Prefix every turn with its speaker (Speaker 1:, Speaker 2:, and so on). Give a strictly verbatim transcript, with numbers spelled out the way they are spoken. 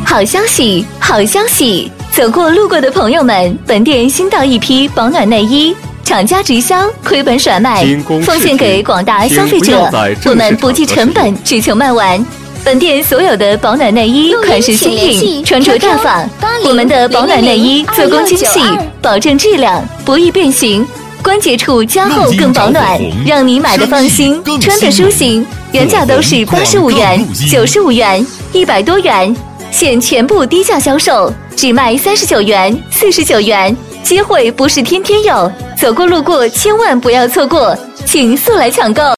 Speaker 1: 好消息，好消息！走过路过的朋友们，本店新到一批保暖内衣，厂家直销，亏本甩卖，奉献给广大消费者。我们不计成本，只求卖完。本店所有的保暖内衣款式新颖，穿着大方。我们的保暖内衣做工精细，保证质量，不易变形。关节处加厚更保暖，让你买的放心，穿的舒心。原价都是八十五元、九十五元、一百多元，现全部低价销售，只卖三十九元、四十九元。机会不是天天有，走过路过千万不要错过，请速来抢购。